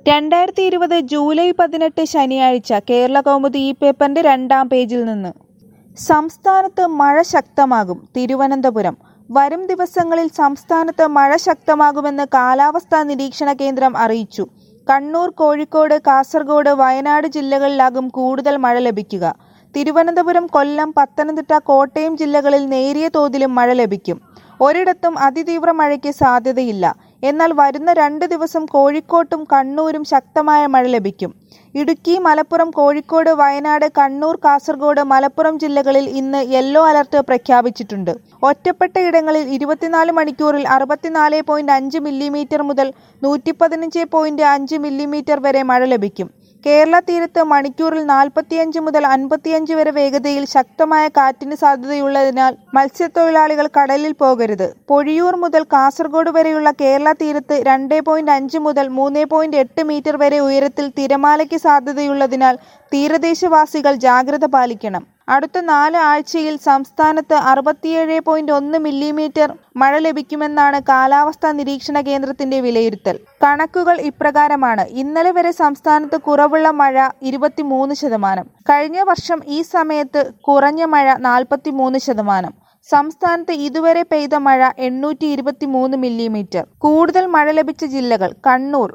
2020 July 18 ശനിയാഴ്ച കേരളകൗമുദി ഈ പേപ്പറിന്റെ 2-ാം പേജിൽ നിന്ന്. സംസ്ഥാനത്ത് മഴ ശക്തമാകും. തിരുവനന്തപുരം. വരും ദിവസങ്ങളിൽ സംസ്ഥാനത്ത് മഴ ശക്തമാകുമെന്ന് കാലാവസ്ഥാ നിരീക്ഷണ കേന്ദ്രം അറിയിച്ചു. കണ്ണൂർ, കോഴിക്കോട്, കാസർഗോഡ്, വയനാട് ജില്ലകളിലാകും കൂടുതൽ മഴ ലഭിക്കുക. തിരുവനന്തപുരം, കൊല്ലം, പത്തനംതിട്ട, കോട്ടയം ജില്ലകളിൽ നേരിയ തോതിലും മഴ ലഭിക്കും. ഒരിടത്തും അതിതീവ്ര മഴയ്ക്ക് സാധ്യതയില്ല. എന്നാൽ വരുന്ന 2 ദിവസം കോഴിക്കോട്ടും കണ്ണൂരും ശക്തമായ മഴ ലഭിക്കും. ഇടുക്കി, മലപ്പുറം, കോഴിക്കോട്, വയനാട്, കണ്ണൂർ, കാസർഗോഡ്, മലപ്പുറം ജില്ലകളിൽ ഇന്ന് യെല്ലോ അലർട്ട് പ്രഖ്യാപിച്ചിട്ടുണ്ട്. ഒറ്റപ്പെട്ട ഇടങ്ങളിൽ 24 മണിക്കൂറിൽ 64.5 മില്ലിമീറ്റർ മുതൽ 115.5 മില്ലിമീറ്റർ വരെ മഴ ലഭിക്കും. കേരള തീരത്ത് മണിക്കൂറിൽ 45 മുതൽ 55 വരെ വേഗതയിൽ ശക്തമായ കാറ്റിന് സാധ്യതയുള്ളതിനാൽ മത്സ്യത്തൊഴിലാളികൾ കടലിൽ പോകരുത്. പൊഴിയൂർ മുതൽ കാസർഗോഡ് വരെയുള്ള കേരള തീരത്ത് 2.5 മുതൽ 3.8 മീറ്റർ വരെ ഉയരത്തിൽ തിരമാലയ്ക്ക് സാധ്യതയുള്ളതിനാൽ തീരദേശവാസികൾ ജാഗ്രത പാലിക്കണം. അടുത്ത 4 ആഴ്ചയിൽ സംസ്ഥാനത്ത് 67.1 മില്ലിമീറ്റർ മഴ ലഭിക്കുമെന്നാണ് കാലാവസ്ഥാ നിരീക്ഷണ കേന്ദ്രത്തിന്റെ വിലയിരുത്തൽ. കണക്കുകൾ ഇപ്രകാരമാണ്. ഇന്നലെ വരെ സംസ്ഥാനത്ത് കുറവുള്ള മഴ 23%. കഴിഞ്ഞ വർഷം ഈ സമയത്ത് കുറഞ്ഞ മഴ 43%. സംസ്ഥാനത്ത് ഇതുവരെ പെയ്ത മഴ 823 മില്ലിമീറ്റർ. കൂടുതൽ മഴ ലഭിച്ച ജില്ലകൾ: കണ്ണൂർ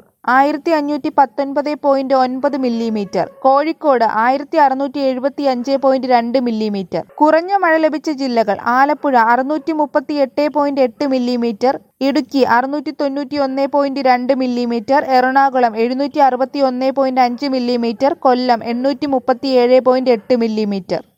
1519.9 മില്ലിമീറ്റർ, കോഴിക്കോട് 1675.2 മില്ലിമീറ്റർ. കുറഞ്ഞ മഴ ലഭിച്ച ജില്ലകൾ: Alappuzha 638.8 millimetre, Idukki 691.2 millimetre, Ernakulam 761.5 millimetre, Kollam 837.8 millimetre.